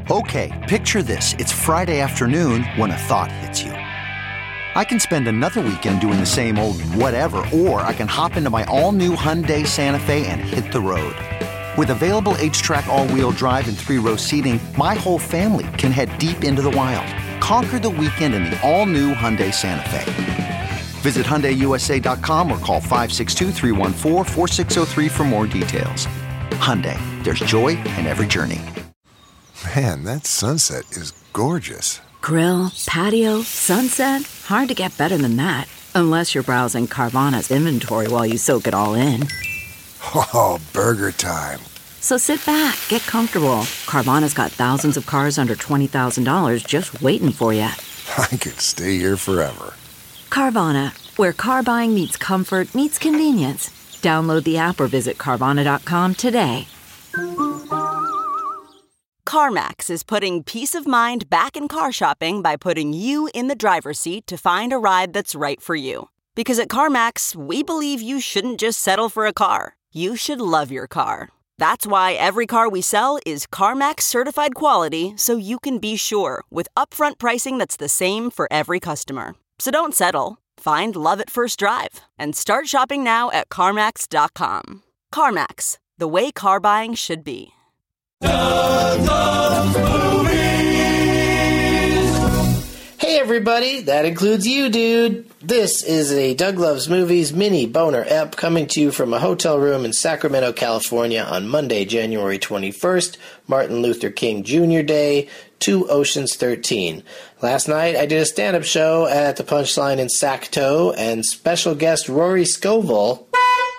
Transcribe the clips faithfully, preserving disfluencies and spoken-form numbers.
Okay, picture this. It's Friday afternoon when a thought hits you. I can spend another weekend doing the same old whatever, or I can hop into my all-new Hyundai Santa Fe and hit the road. With available H-Track all-wheel drive and three-row seating, my whole family can head deep into the wild. Conquer the weekend in the all-new Hyundai Santa Fe. Visit Hyundai U S A dot com or call five six two, three one four, four six zero three for more details. Hyundai, there's joy in every journey. Man, that sunset is gorgeous. Grill, patio, sunset. Hard to get better than that. Unless you're browsing Carvana's inventory while you soak it all in. Oh, burger time. So sit back, get comfortable. Carvana's got thousands of cars under twenty thousand dollars just waiting for you. I could stay here forever. Carvana, where car buying meets comfort, meets convenience. Download the app or visit Carvana dot com today. CarMax is putting peace of mind back in car shopping by putting you in the driver's seat to find a ride that's right for you. Because at CarMax, we believe you shouldn't just settle for a car. You should love your car. That's why every car we sell is CarMax certified quality, so you can be sure with upfront pricing that's the same for every customer. So don't settle. Find love at first drive and start shopping now at CarMax dot com. CarMax, the way car buying should be. Doug Loves Movies. Hey everybody, that includes you, dude. This is a Doug Loves Movies mini boner ep coming to you from a hotel room in Sacramento, California on Monday, January twenty-first, Martin Luther King Junior Day, two Oceans thirteen. Last night I did a stand-up show at the Punchline in Sacto, and special guest Rory Scovel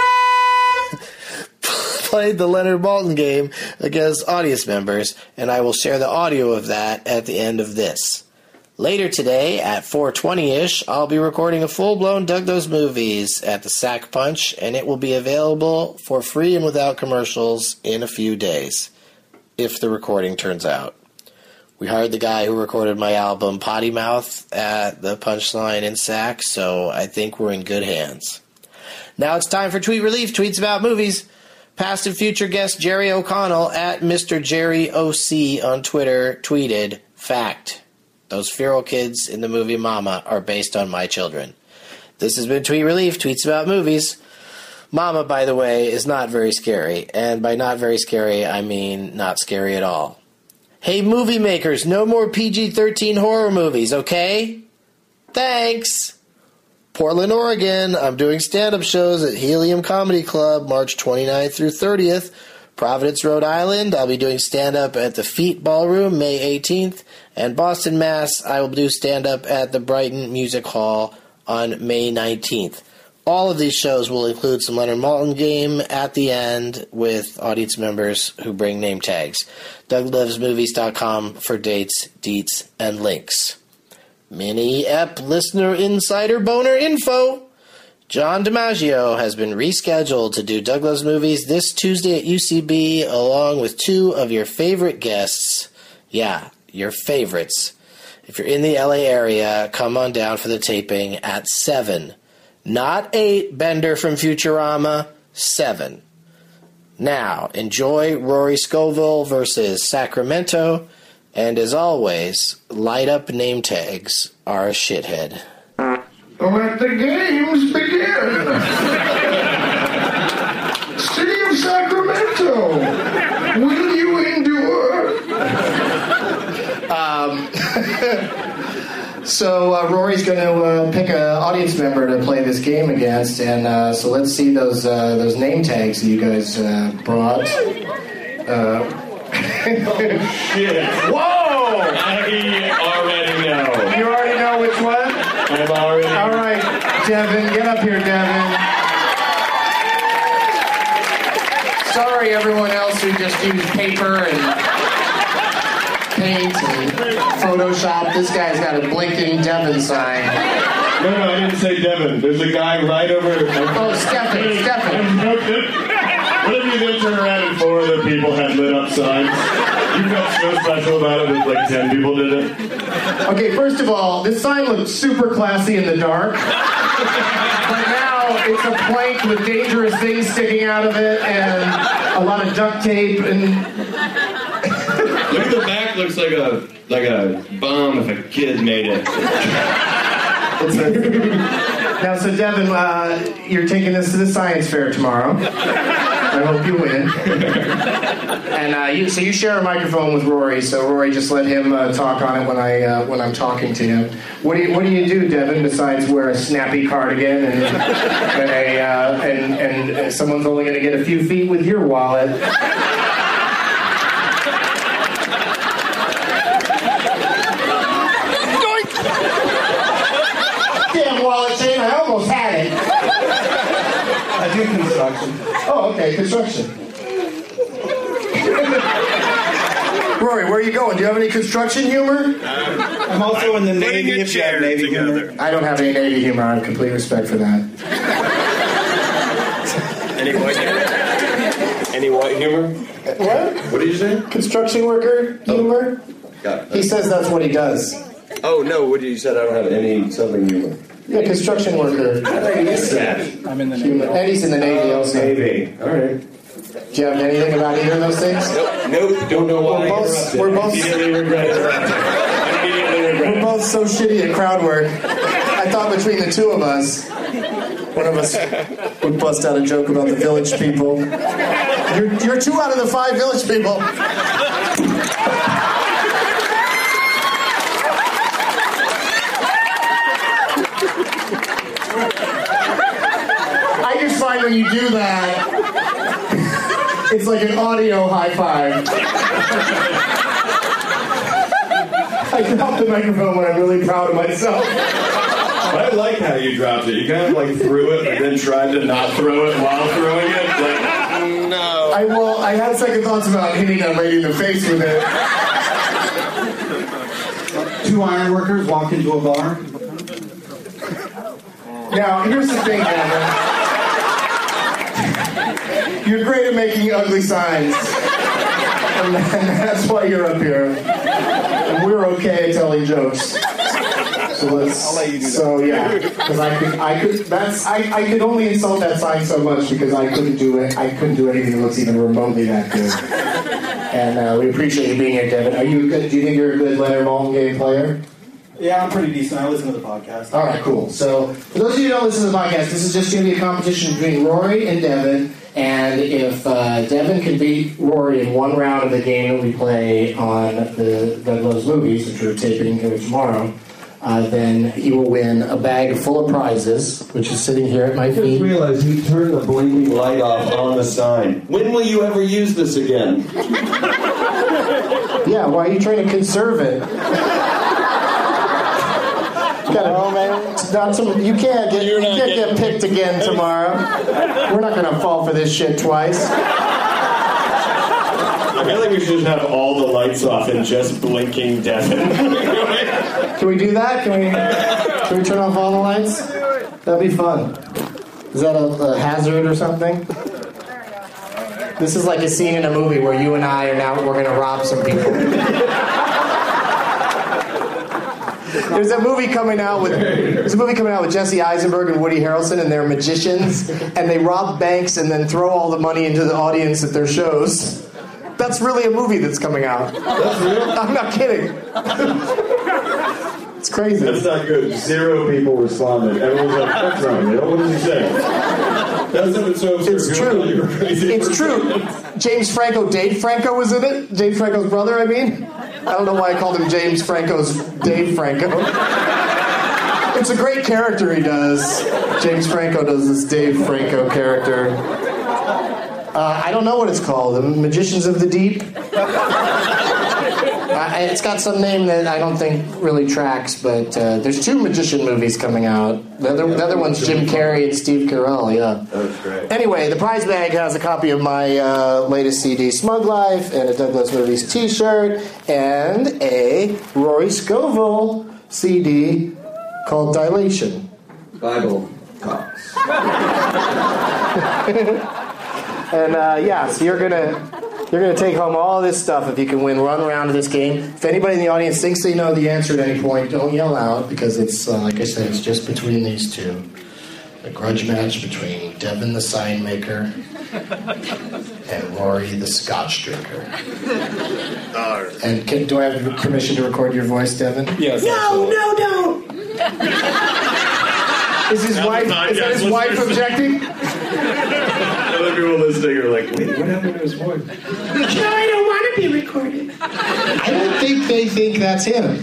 played the Leonard Maltin game against audience members, and I will share the audio of that at the end of this. Later today, at four twenty-ish, I'll be recording a full-blown Doug Loves Movies at the Sac Punch, and it will be available for free and without commercials in a few days, if the recording turns out. We hired the guy who recorded my album Potty Mouth at the Punchline in Sac, so I think we're in good hands. Now it's time for Tweet Relief, tweets about movies. Past and future guest Jerry O'Connell at Mister Jerry O C on Twitter tweeted, "Fact. Those feral kids in the movie Mama are based on my children." This has been Tweet Relief, tweets about movies. Mama, by the way, is not very scary. And by not very scary, I mean not scary at all. Hey, movie makers, no more P G thirteen horror movies, okay? Thanks! Portland, Oregon, I'm doing stand-up shows at Helium Comedy Club March twenty-ninth through thirtieth. Providence, Rhode Island, I'll be doing stand-up at the Feet Ballroom May eighteenth. And Boston, Mass, I will do stand-up at the Brighton Music Hall on May nineteenth. All of these shows will include some Leonard Maltin game at the end with audience members who bring name tags. Doug Loves Movies dot com for dates, deets, and links. Mini-ep listener insider boner info. John DiMaggio has been rescheduled to do Doug Loves Movies this Tuesday at U C B along with two of your favorite guests. Yeah, your favorites. If you're in the L A area, come on down for the taping at seven. Not eight, Bender from Futurama, seven. Now, enjoy Rory Scovel versus Sacramento. And as always, light up name tags are a shithead. Let the games begin! City of Sacramento, will you endure? um, so uh, Rory's going to uh, pick an audience member to play this game against, and uh, so let's see those uh, those name tags that you guys uh, brought. Uh, Shit. Whoa! I already know. You already know which one? I'm already. All right, Devin, get up here, Devin. Sorry, everyone else who just used paper and paint and Photoshop. This guy's got a blinking Devin sign. No, no, I didn't say Devin. There's a guy right over. Oh, Stephen, Stephen. What if you then turn around and four other people had lit up signs? You felt so special about it that like ten people did it? Okay, first of all, this sign looked super classy in the dark. But now it's a plank with dangerous things sticking out of it and a lot of duct tape and... Look at the back looks like a like a bomb if a kid made it. Now, so Devin, uh, you're taking this to the science fair tomorrow. I hope you win. And uh, you, so you share a microphone with Rory. So Rory, just let him uh, talk on it when I uh, when I'm talking to him. What do you What do you do, Devin? Besides wear a snappy cardigan and and a uh, and, and and someone's only going to get a few feet with your wallet. Damn wallet chain! I almost had it. I do construction. Oh, okay, construction. Rory, where are you going? Do you have any construction humor? I'm also in the Navy if you have Navy humor. I don't have any Navy humor. I have complete respect for that. Any white humor? Any white humor? What? What did you say? Construction worker humor? Got it. He says that's what he does. Oh, no, what you said I don't have any Southern humor. Yeah, construction worker. How did I miss that? I'm in the Navy. Humor. And he's in the Navy Oh, also. Navy. All right. Do you have anything about either of those things? Nope, nope, don't know why. We're both- I interrupted. we're both- Immediately regret it. Immediately regret We're it. both so shitty at crowd work. I thought between the two of us, one of us would bust out a joke about the village people. You're, you're two out of the five village people. I just find when you do that, it's like an audio high five. I drop the microphone when I'm really proud of myself. I like how you dropped it. You kind of like threw it and then tried to not throw it while throwing it. Like, no. I well, I had second thoughts about hitting that lady in the face with it. Two iron workers walk into a bar. Now, here's the thing, Devin. You're great at making ugly signs. And that's why you're up here. And we're okay at telling jokes. So let's. I'll let you do that. So yeah, because I could, I could. That's I, I could only insult that sign so much because I couldn't do it. I couldn't do anything that looks even remotely that good. And uh, we appreciate you being here, Devin. Are you good? Do you think you're a good Leonard Maltin game player? Yeah, I'm pretty decent. I listen to the podcast. All right, cool. So, for those of you who don't listen to the podcast, this is just going to be a competition between Rory and Devin. And if uh, Devin can beat Rory in one round of the game that we play on the Doug Loves Movies, which we're taping here tomorrow, uh, then he will win a bag full of prizes, which is sitting here at my I just feet. realized you turned the blinking light off on the sign. When will you ever use this again? Yeah, why are you trying to conserve it? Gotta, it's not some, you can't get you can't get picked again tomorrow. We're not gonna fall for this shit twice. I feel like we should just have all the lights off and just blinking Devin. Can we do that? Can we can we turn off all the lights? That'd be fun. Is that a, a hazard or something? This is like a scene in a movie where you and I are now we're gonna rob some people. There's a movie coming out with there's a movie coming out with Jesse Eisenberg and Woody Harrelson, and they're magicians, and they rob banks and then throw all the money into the audience at their shows. That's really a movie that's coming out. That's real? I'm not kidding. It's crazy. That's not good. Zero people responded. Everyone's like, "What's wrong with it? What did he say?" That's not so absurd. It's true. It's true. James Franco, Dave Franco was in it. James Franco's brother, I mean. I don't know why I called him James Franco's Dave Franco. It's a great character he does. James Franco does this Dave Franco character. Uh, I don't know what it's called. The Magicians of the Deep. Uh, it's got some name that I don't think really tracks, but uh, there's two magician movies coming out. The other, the other one's Jim Carrey and Steve Carell, yeah. That's great. Anyway, the prize bag has a copy of my uh, latest C D, Smug Life, and a Doug Loves Movies t-shirt, and a Rory Scovel C D called Dilation. Bible talks. And uh, yeah, so you're gonna you're gonna take home all this stuff if you can win one round of this game. If anybody in the audience thinks they know the answer at any point, don't yell out because it's uh, like I said, it's just between these two. A grudge match between Devin the sign maker and Rory the scotch drinker. All right. And can, do I have permission to record your voice, Devin? Yes. No, no, no. Is his Now wife? the podcast Is that his listeners- wife objecting? Other people listening are like, wait, what happened to his voice? No, I don't want to be recorded. I don't think they think that's him.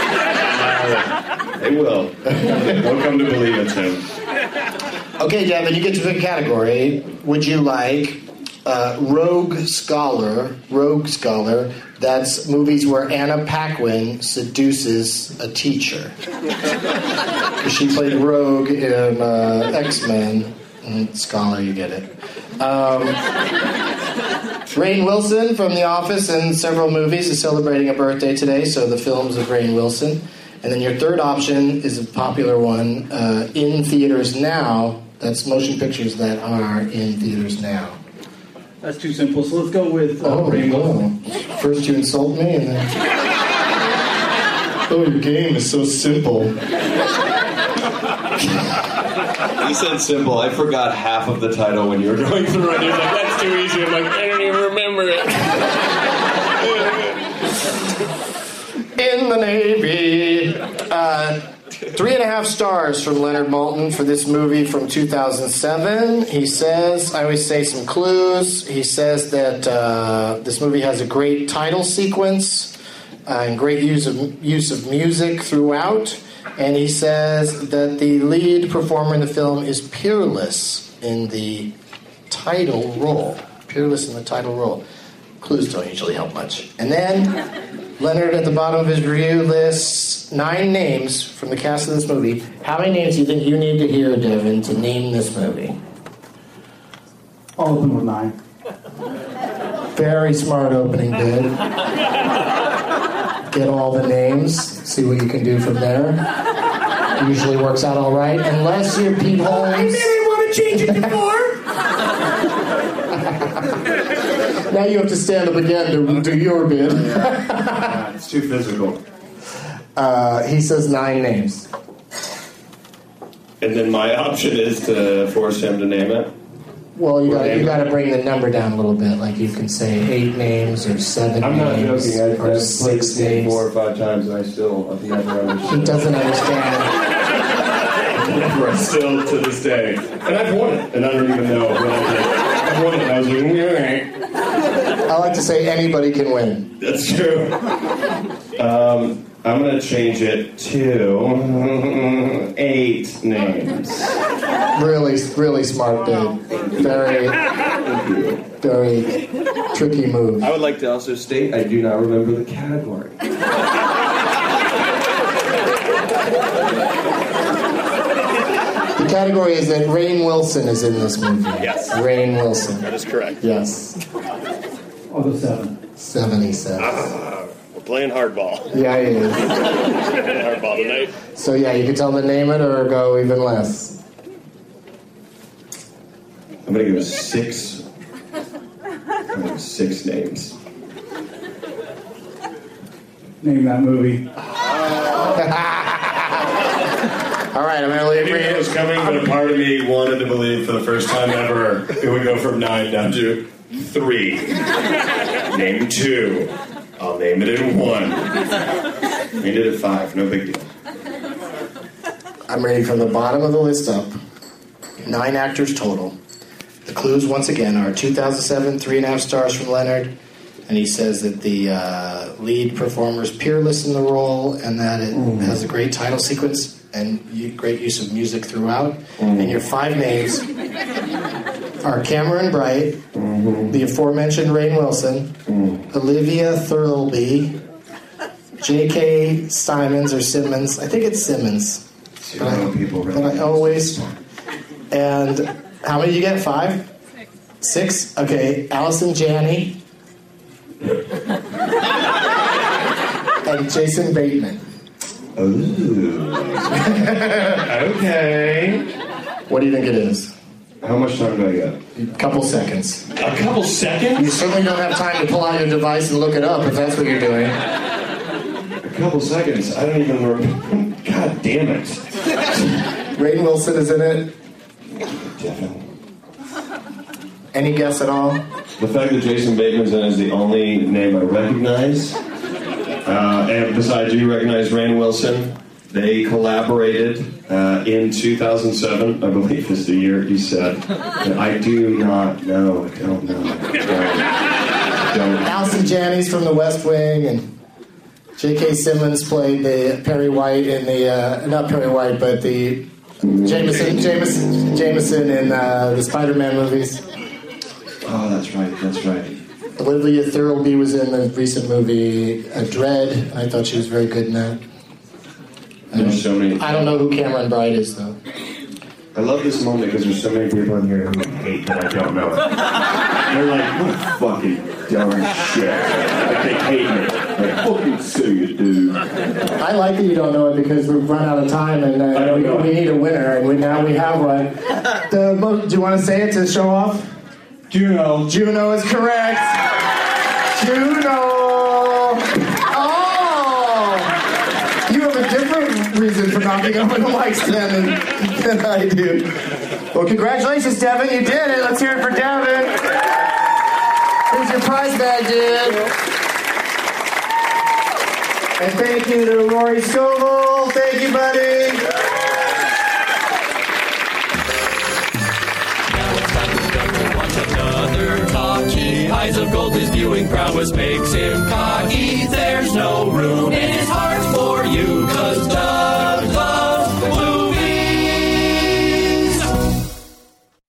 They will. They'll come to believe it's him. Okay, Devin, you get to pick a category. Would you like uh, Rogue Scholar? Rogue Scholar. That's movies where Anna Paquin seduces a teacher. She played Rogue in uh, X-Men. Mm, Scholar, you get it. Um, Rainn Wilson from The Office and several movies is celebrating a birthday today, so the films of Rainn Wilson. And then your third option is a popular one, uh, in theaters now. That's motion pictures that are in theaters now. That's too simple, so let's go with uh, Oh, Rainn Wilson. no. First you insult me, and then... Oh, your game is so simple. He said simple. I forgot half of the title when you were going through it. He was like, that's too easy. I'm like, I don't even remember it. In the Navy. Uh, three and a half stars from Leonard Maltin for this movie from two thousand seven. He says, I always say some clues. He says that uh, this movie has a great title sequence uh, and great use of use of music throughout. And he says that the lead performer in the film is peerless in the title role. Peerless in the title role. Clues don't usually help much. And then Leonard, at the bottom of his review, lists nine names from the cast of this movie. How many names do you think you need to hear, Devin, to name this movie? I'll open with nine. Very smart opening bid. Get all the names, see what you can do from there. Usually works out all right, unless you're Pete Holmes. I didn't want to change it to four. Now you have to stand up again to do your bid. Yeah, it's too physical. Uh, he says nine names. And then my option is to force him to name it. Well, you got you got to bring the number down a little bit. Like you can say eight names or seven I'm not names joking. I've, or I've played six the game names. four or five times, and I still have never understood. He doesn't understand. Never, still to this day. And I've won it, and I don't even know what I did. I've won it, and I was like, all right. I like to say anybody can win. That's true. Um, I'm going to change it to eight names. Really, really smart dude. Very, very tricky move. I would like to also state I do not remember the category. The category is that Rainn Wilson is in this movie. Yes. Rainn Wilson. That is correct. Yes. I'll go seven. Seven, he says. Uh, we're playing hardball. Yeah, he is. Hardball tonight. So yeah, you can tell him to name it or go even less. I'm going to give six. I'm gonna give six names. Name that movie. All right, I'm going to leave I knew it was coming, but a part of me wanted to believe for the first time ever it would go from nine down to three. Name two. I'll name it in one. Made it at five. No big deal. I'm reading from the bottom of the list up. Nine actors total. The clues, once again, are two thousand seven, three and a half stars from Leonard. And he says that the uh, lead performer is peerless in the role and that it mm. has a great title sequence and great use of music throughout. Mm. And your five names are Cameron Bright, mm-hmm. the aforementioned Rainn Wilson, mm. Olivia Thirlby, J K Simons or Simmons. I think it's Simmons. See, but I, people really but I always... And how many did you get? Five? Six? Six? Okay. Allison Janney. And Jason Bateman. Ooh. Okay. What do you think it is? How much time do I get? A couple seconds. A couple seconds? You certainly don't have time to pull out your device and look it up if that's what you're doing. A couple seconds? I don't even remember. God damn it. Rainn Wilson is in it. Devin. Any guess at all? The fact that Jason Bateman's in is the only name I recognize. Uh, and besides, you recognize Rainn Wilson. They collaborated uh, in two thousand seven, I believe is the year he said. And I do not know. I don't know. I don't, I don't. Allison Janney's from The West Wing, and J K. Simmons played the Perry White in the, uh, not Perry White, but the Jameson, Jameson, Jameson in uh, the Spider-Man movies. Oh, that's right, that's right. Olivia Thirlby was in the recent movie uh, Dread. I thought she was very good in that. There's so many. I don't know who Cameron Bright is, though. I love this moment because there's so many people in here who hate that I don't know. They're like, what fucking dumb shit. Like, they hate me. Like, fucking say it, dude. I like that you don't know it because we've run out of time and uh, I don't we, know. we need a winner, and we, now we have one. The, mo- do you want to say it to show off? Juno. Juno is correct. Juno! Oh! You have a different reason for not being over the mic stand than, than I do. Well, congratulations, Devin. You did it. Let's hear it for Devin. Here's your prize bag, dude. And thank you to Rory Scovel. Thank you, buddy. Another talkie, eyes of gold, his viewing prowess makes him cocky. There's no room in his heart for you.